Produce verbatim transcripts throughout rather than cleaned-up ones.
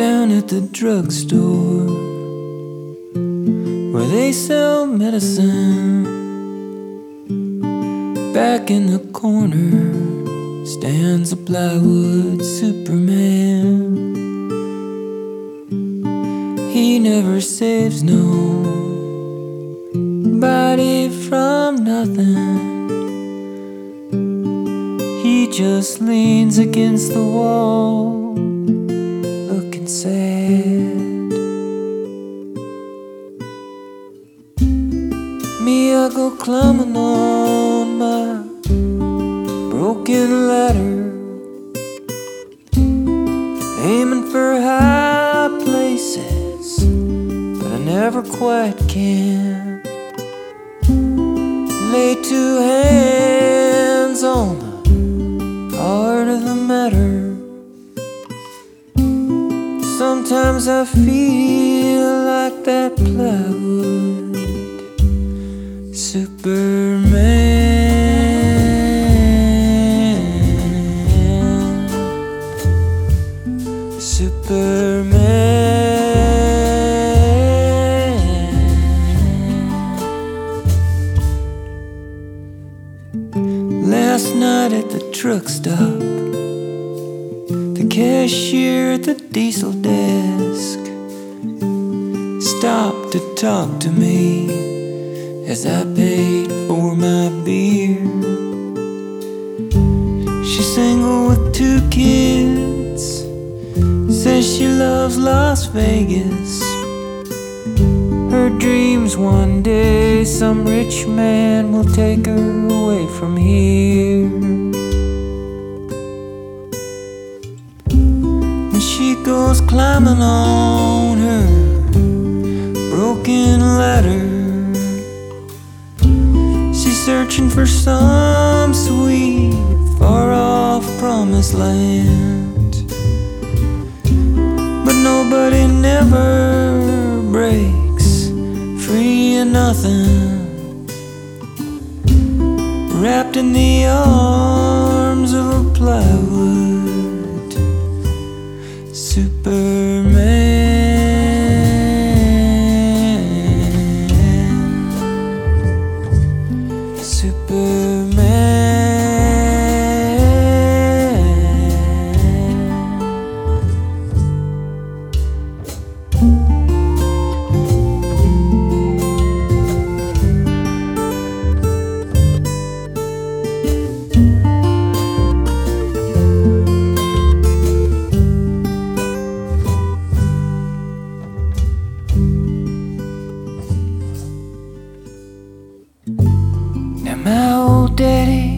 down at the drugstore where they sell medicine. Back in the corner stands a plywood Superman. He never saves nobody from nothing. He just leans against the wall, looking sad. Me, I go climbing on my broken ladder, aiming for high places, but I never quite can. Lay two hands on the heart of the matter. Sometimes I feel like that plywood Superman. Superman. Last night at the truck stop, the cashier at the diesel desk stopped to talk to me as I paid for my beer. She's single with two kids, says she loves Las Vegas. Her dreams one day some rich man will take her away from here. And she goes climbing on her broken ladder, searching for some sweet, far-off promised land. But nobody never breaks free of nothing, wrapped in the arms of a plywood Superman. My old daddy,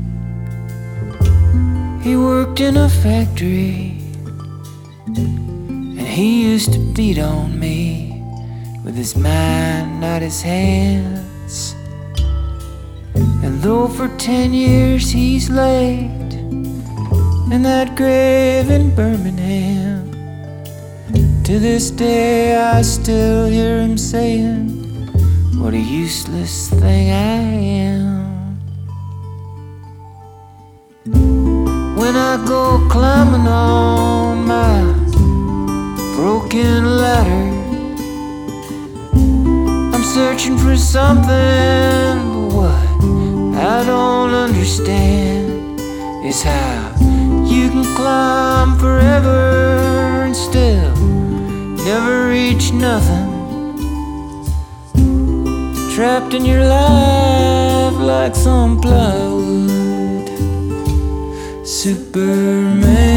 he worked in a factory, and he used to beat on me with his mind, not his hands. And though for ten years he's laid in that grave in Birmingham, to this day I still hear him saying, what a useless thing I am. When I go climbing on my broken ladder, I'm searching for something, but what I don't understand is how you can climb forever and still never reach nothing, trapped in your life like some plywood Superman.